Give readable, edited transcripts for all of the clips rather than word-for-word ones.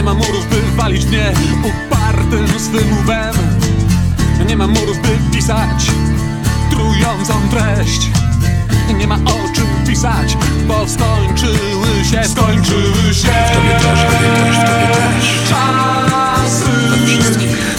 ma murów, by walić mnie upartym swym łbem. Nie ma murów, by pisać trującą treść. Nie ma o czym pisać, bo skończyły się. W tobie też, w tobie też czasy we wszystkich.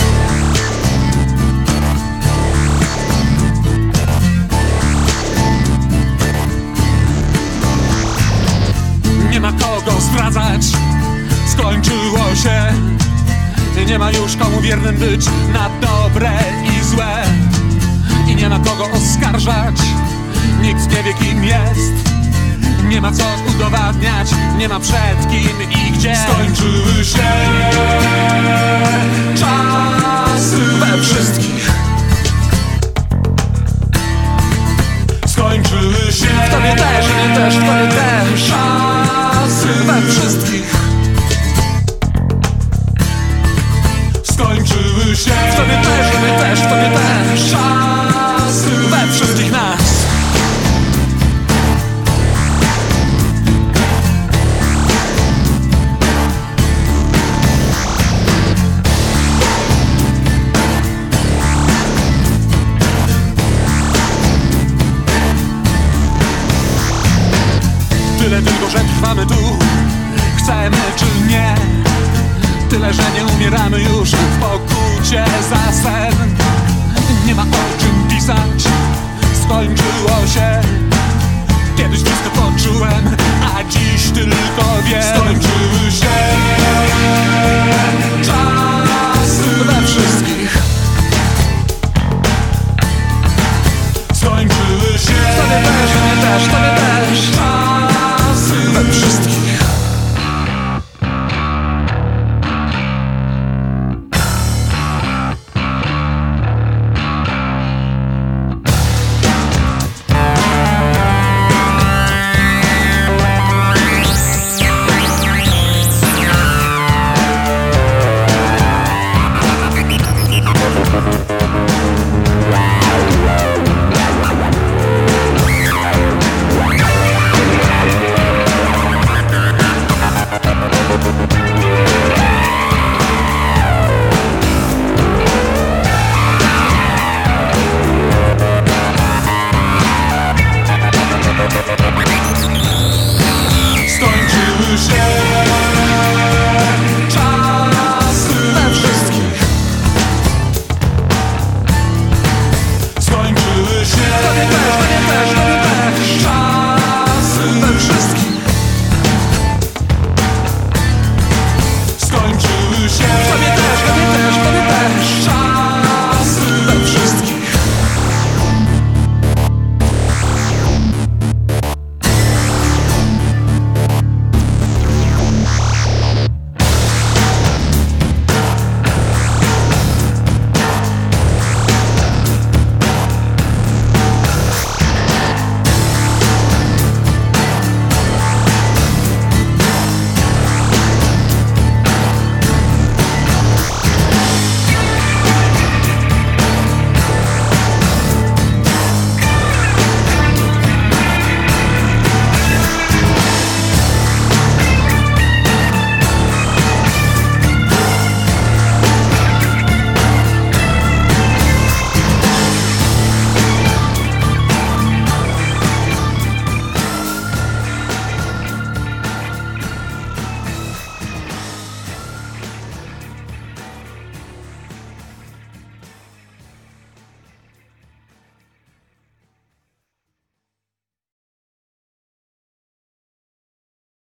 Nie ma kogo zdradzać, skończyło się. Nie ma już komu wiernym być na dobre i złe. I nie ma kogo oskarżać, nikt nie wie kim jest. Nie ma co udowadniać, nie ma przed kim i gdzie. Skończyły się czasy we wszystkich. Skończyły się w tobie też, mnie też, w tobie też czasy we wszystkich. Skończyły się w tobie też, mnie też, w tobie też czasy we wszystkich nas. Tyle tylko, że trwamy tu, chcemy czy nie. Tyle, że nie umieramy już w pokucie za sen. Nie ma o czym pisać, skończyło się. Kiedyś wszystko poczułem, a dziś tyle